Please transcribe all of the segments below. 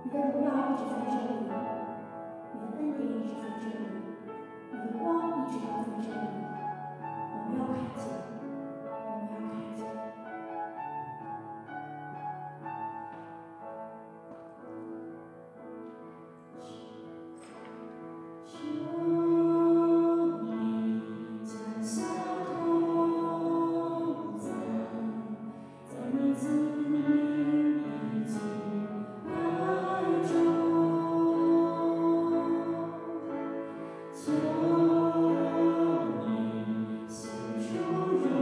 你的荣耀一直在这里，你的恩典一直在这里，你的光一直要在这里。我们要看见，我们要看见。求你显出荣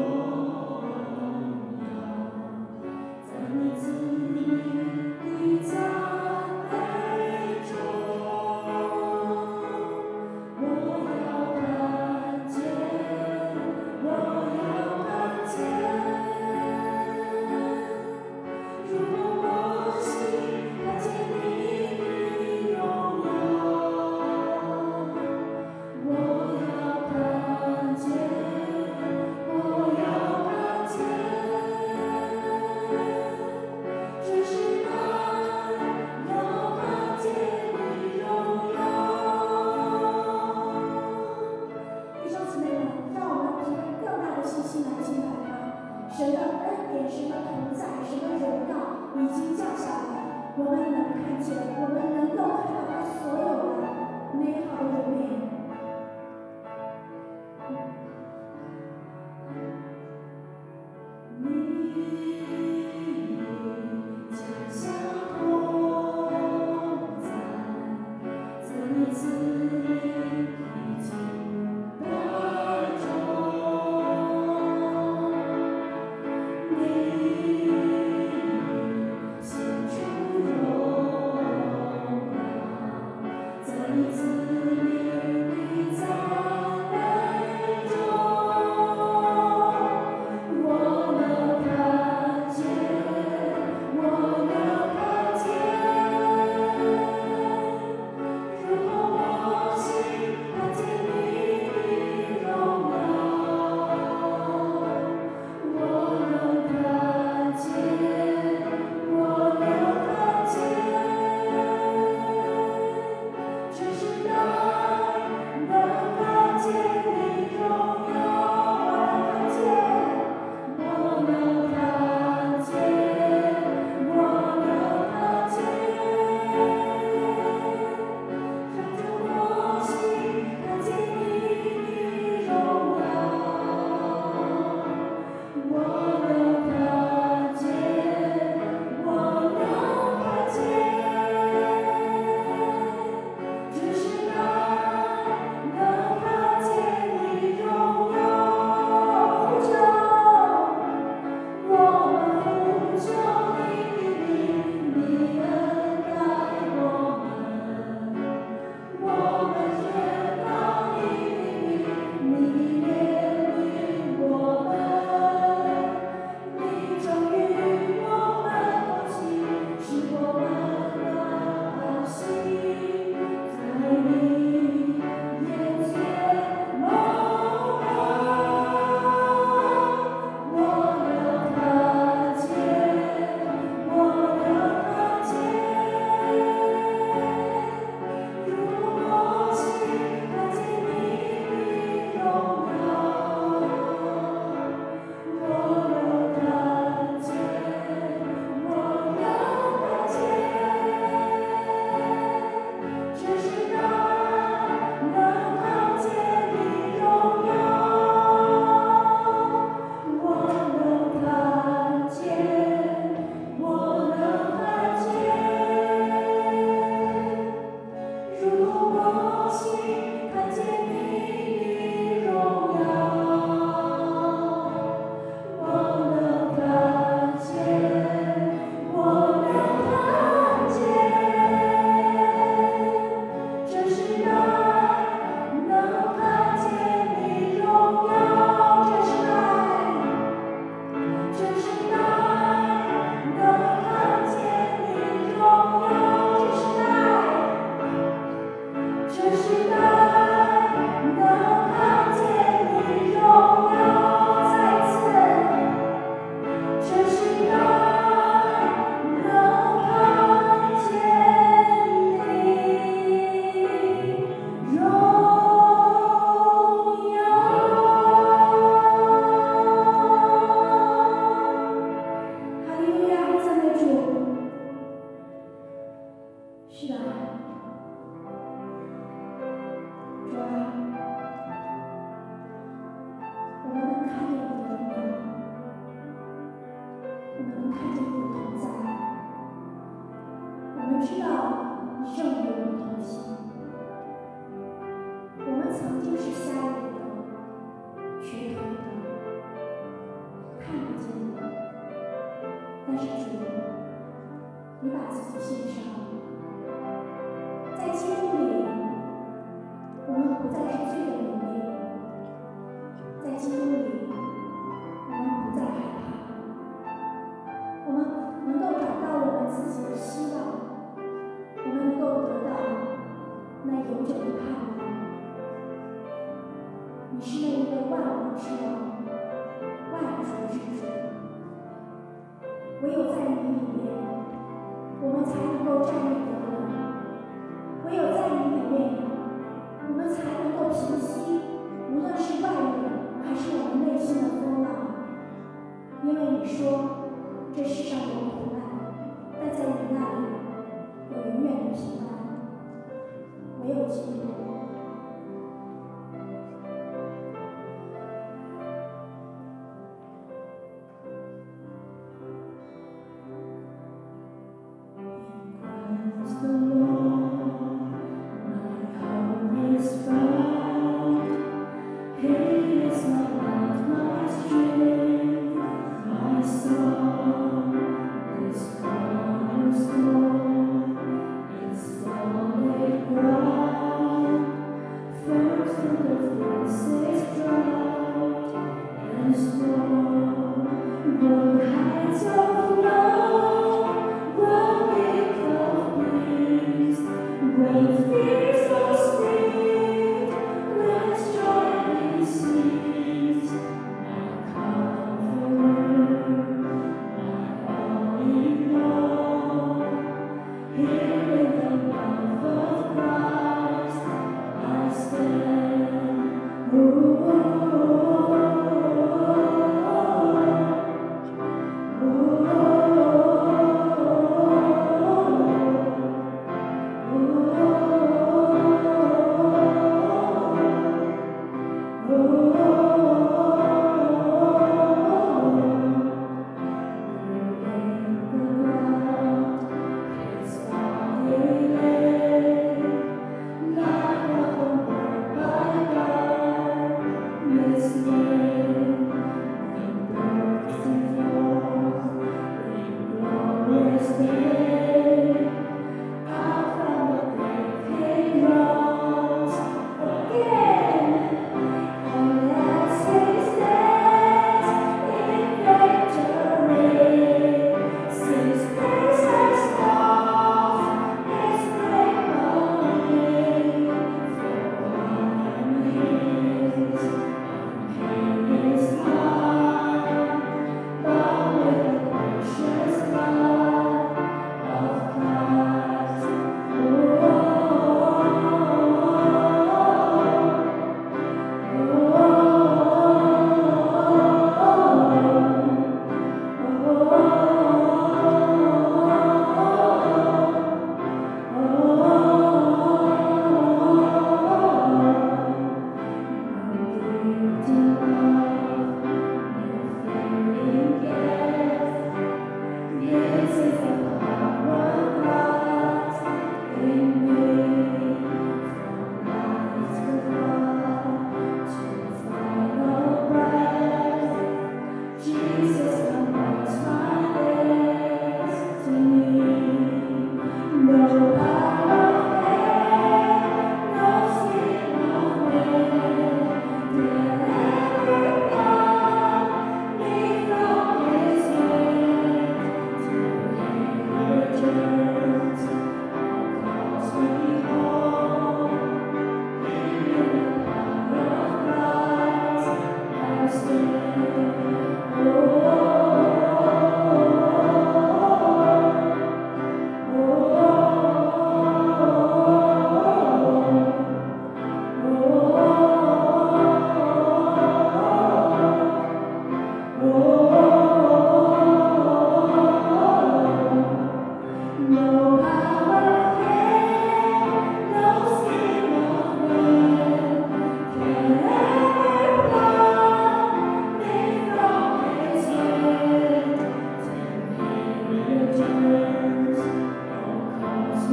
是的，主啊，我们能看见你的荣耀，我们能看见你的同在，我们知道你正与我们同行。我们曾经是瞎眼的、瘸腿的，看不见的，但是主，你把自己献上，在基督里，我们不再是罪的奴隶，在基督里，我们不再害怕，我们能够找到我们自己的希望，我们能够得到那永久的盼望。你是那一位万王之王，万主之主，唯有在你里面，我们才能够站立得稳；唯有在你里面，我们才能够平息无论是外人还是我们内心的风浪。因为你说，这世上有苦难，但在你那里有永远的平安。唯有基督。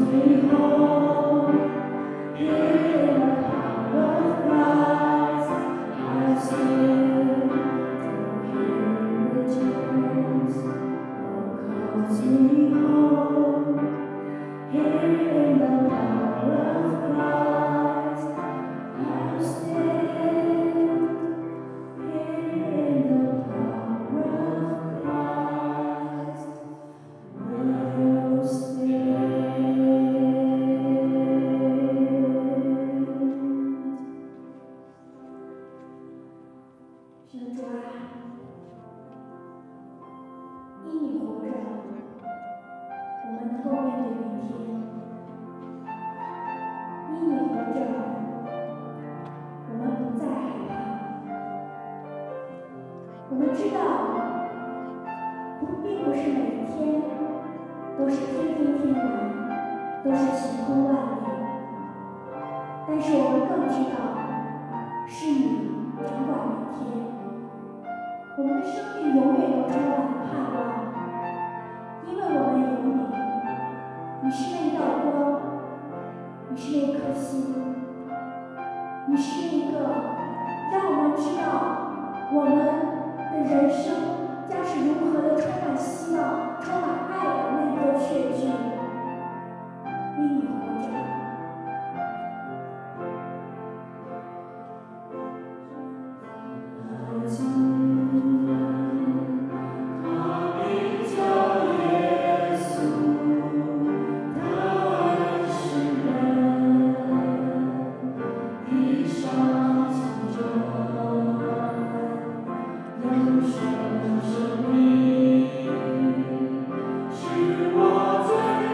是我最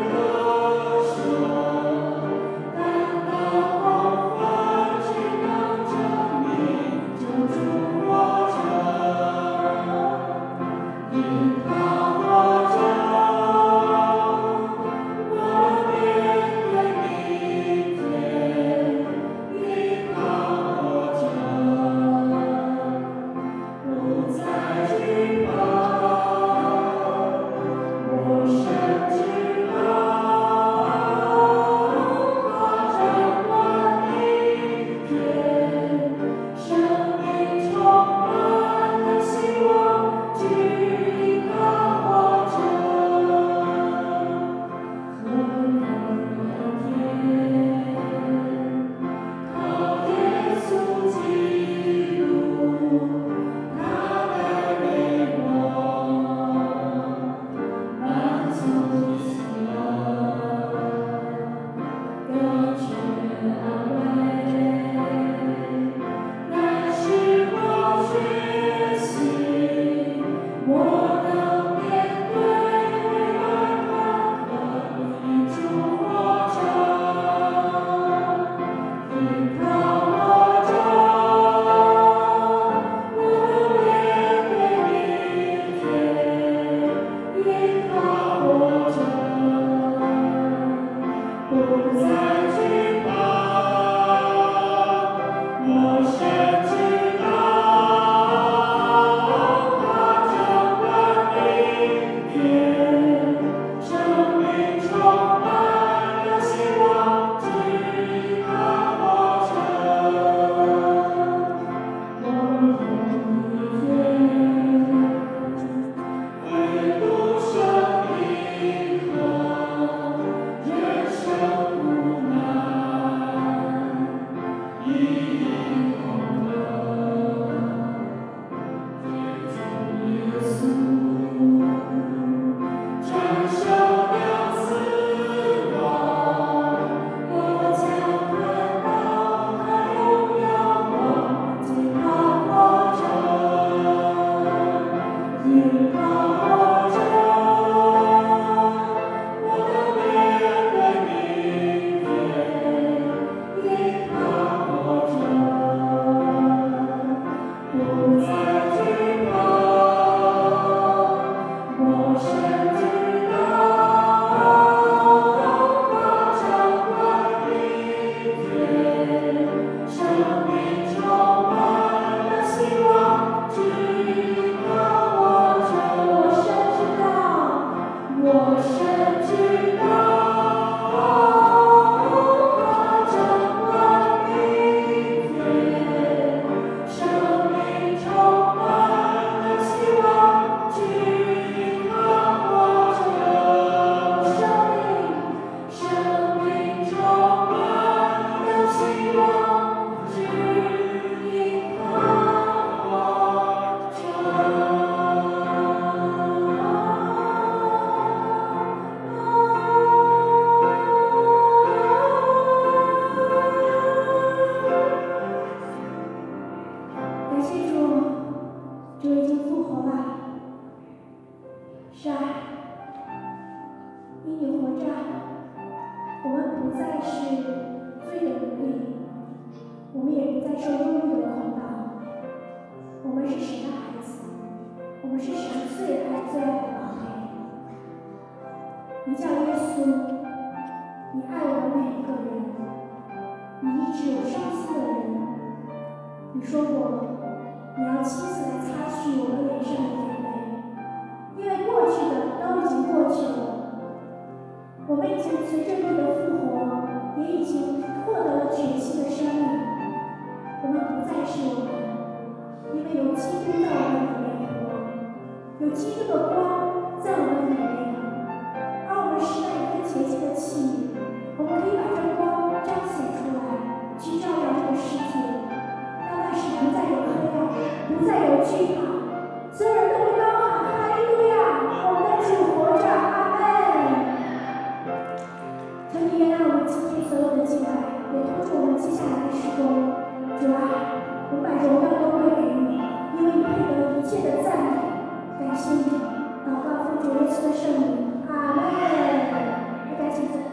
备受忧虑的捆绑。我们是神的孩子，我们是神最爱的宝贝。你叫耶稣，你爱我们每一个人，你医治有伤心的人。你说过，你要亲自来擦去我们脸上的眼泪，因为过去的都已经过去了。我们已经随着你的复活，也已经获得了全新的生命。我们不再是我们，因为有基督在我们里面活，有基督的光在我们里面。而我们是那一个洁净的器皿，我们可以把这光彰显出来，去照亮这个世界。当那时不再有黑暗，不再有惧怕，所有人都会高喊哈利路亚，我们的主活着，阿门。求你原谅我们今天所有的敬拜，也通知我们接下来的事工。主啊，我们把荣耀都归给你，因为你配得一切的赞美。感谢你，祷告奉主耶稣的圣名，阿门。大家请坐。